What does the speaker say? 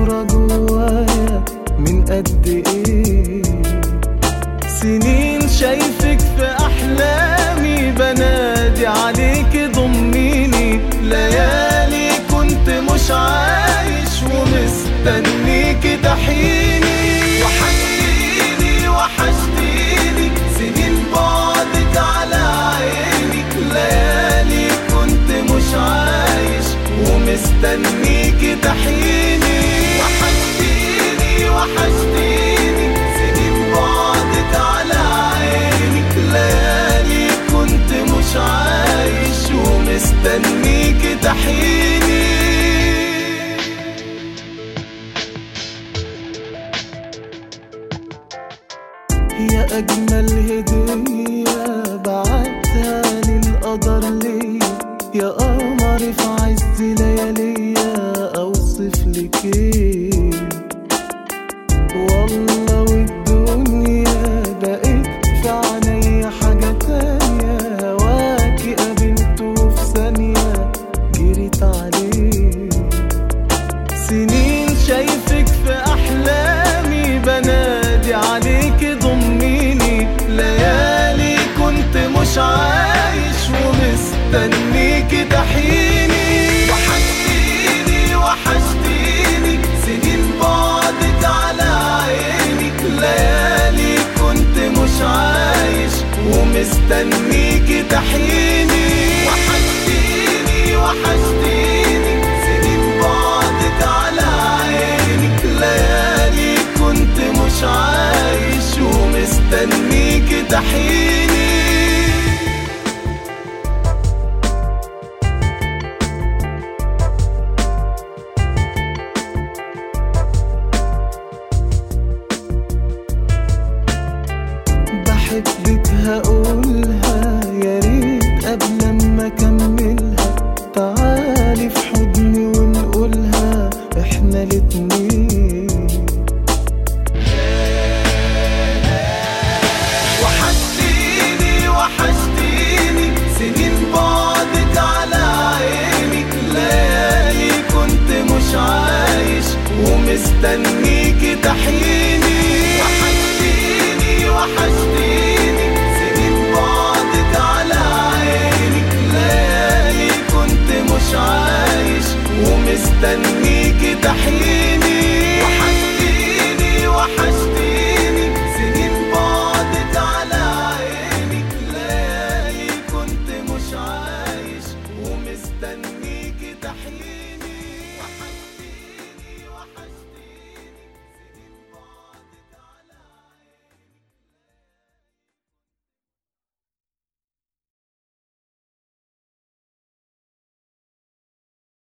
صورة جوايا من قد ايه سنين شايفك في احلامي، بنادي عليك ضميني، ليالي كنت مش عايش ومستنيك تحيني. وحشتيني وحشتيني سنين بعدك على عيني، ليالي كنت مش عايش ومستنيك تحيني. وحشتيني وحشتيني سنين بعدك على عيني، ليالي كنت مش عايش ومستنيك تحيني. يا أجمل هدية بعتها للقدر ليا، يا قمر في عز لياليا أوصف لك ايه. والله والدنيا بقت في عينيا حاجة تانية، هواكي قابلته في ثانية جريت عليه. سنين شايفك في أحلامي، بنادي عليك ضميني، ليالي كنت مش عايش ومستنيك تحيني. وحشتيني وحشتيني سنين بعدك على عيني، ليالي كنت مش عايش ومستنيك تحيني. وحشتيني وحشتيني سنين بعدك على عيني، ليالي كنت مش عايش ومستنيك تحيني. بحبك هقولها يا ريت قبل ما اكملها، تعالي في حضني ونقولها احنا الاتنين. وحشتيني وحشتيني سنين بعدك على عيني، ليالي كنت مش عايش ومستنيك تحيني. وحشتيني وحشتيني سنين بعدك على عيني، ليالي كنت مش عايش ومستنيك تحيني.